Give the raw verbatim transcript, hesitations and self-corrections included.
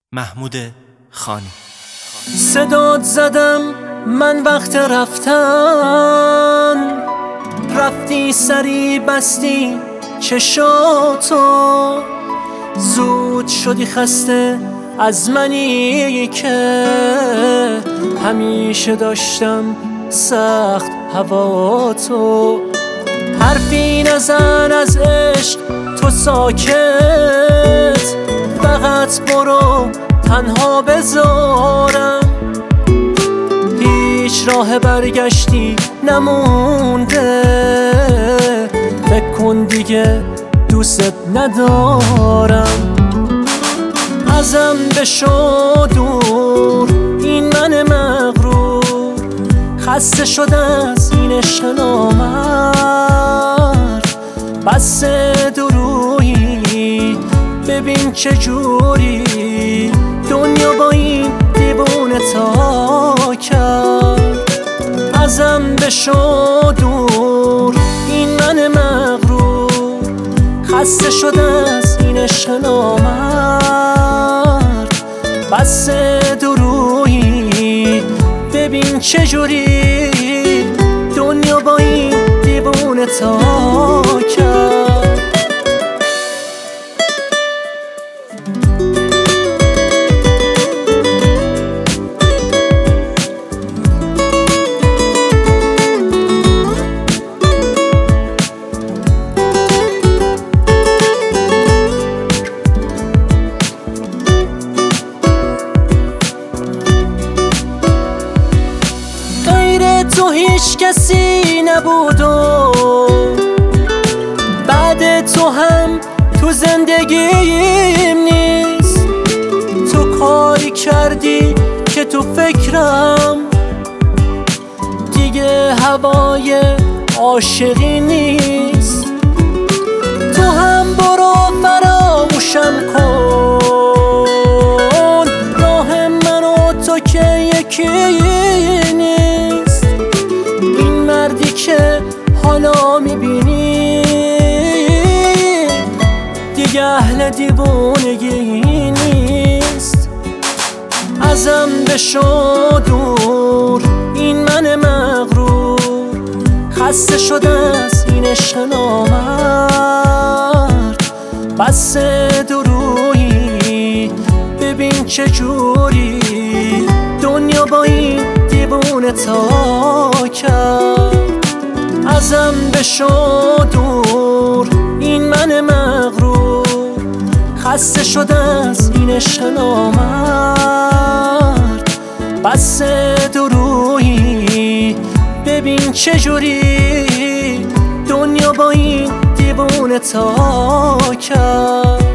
محمود خانی. صدات زدم من وقت رفتن، رفتی سری بستی چشاتو، زود شدی خسته از منی که همیشه داشتم سخت هواتو. حرفی نزن از عشق تو ساکت، فقط برو تنها بذارم، هیچ راه برگشتی نمونده، فکر کن دیگه دوست ندارم. ازم بشو دور این من مغرور، خسته شده از این عشق نامرد، بس درویی ببین چجوری دنیا با این دیوونه تا کرد. ازم بشو دور این من مغرور، خسته شده از این عشق نامرد، بس درویی ببین چجوری دنیا با این دیوونه تا کرد. تو هیچ کسی نبود و بعد تو هم تو زندگیم نیست. تو کاری کردی که تو فکرم دیگه هوای عاشقی نیست. تو هم برو فراموشم کن، راه من و تو که یکی نیست. مردی که حالا میبینی دیگه اهل دیوونگی نیست. ازم بشو دور این من مغرور، خسته شده از این عشق نامرد، بس درویی ببین چجوری دنیا با این دیوونه تا کرد. ازم بشو دور این من مغرور، خسته شده از این عشق نامرد، بس درویی ببین چجوری دنیا با این دیوونه تا کرد.